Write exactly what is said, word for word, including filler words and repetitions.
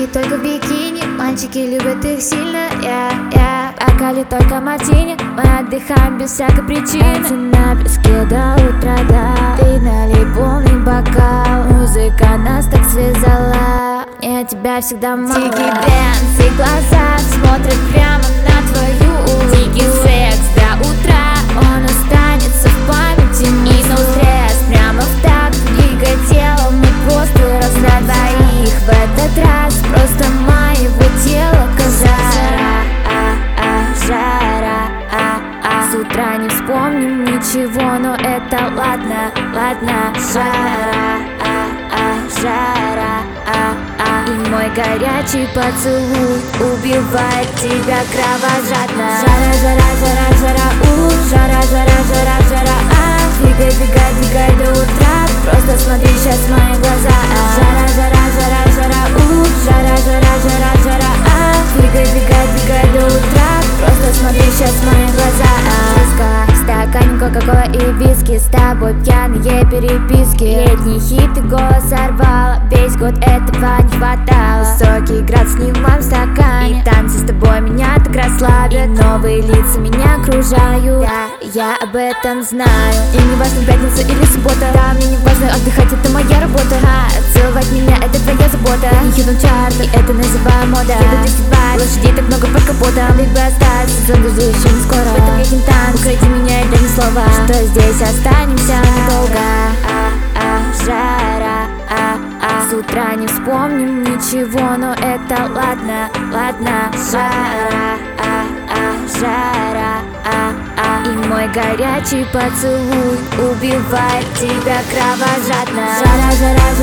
только в бикини, мальчики любят их сильно, я, я Пока ли только мартини, мы отдыхаем без всякой причины. Танцы на песке до утра, да. Ты налей полный бокал, музыка нас так связала, мне тебя всегда мало. Дикий дэнс и глаза смотрят прямо на твою улыбку. Дикий секс до утра, он останется в памяти. И no стресс, прямо в такт, двигай телом, мы просто разряд двоих. В этот раз просто моего тела коза. Жара, а, а. С утра не вспомним ничего, но это ладно, ладно. Жара, а, а, жара, а, а. И мой горячий поцелуй убивает тебя кровожадно. Жара, жара, жара, жара, у, жара, жара, жара, жара, а. Двигай, двигай, двигай до утра, просто смотри сейчас в мои глаза. Жара, жара, жара, жара, у, жара, жара, жара, жара, а. Двигай, двигай, двигай до утра, просто смотри сейчас в мои глаза. Виска, стакан кока-кола и виски, с тобой пьяные переписки. Летний хит и голос сорвала, весь год этого не хватало. Высокий градус не в моем стакане, и танцы с тобой меня так расслабят. И новые лица меня окружают, да, я об этом знаю. И не важно, пятница или суббота, да, мне не важно отдыхать, это моя работа. А, целовать меня — это твоя забота. Не хитом чарт, и это называю мода. Еду десять лошадей, так много под капотом. Лишь бы остаться, сезон дождей еще не скоро. В этом летнем танце укради меня, это не слова, что здесь останемся надолго. А, а, жара, а, а. С утра не вспомним ничего, но это ладно, ладно. Жара, а, а, жара, а, а. И мой горячий поцелуй убивает тебя кровожадно. Жара, жара,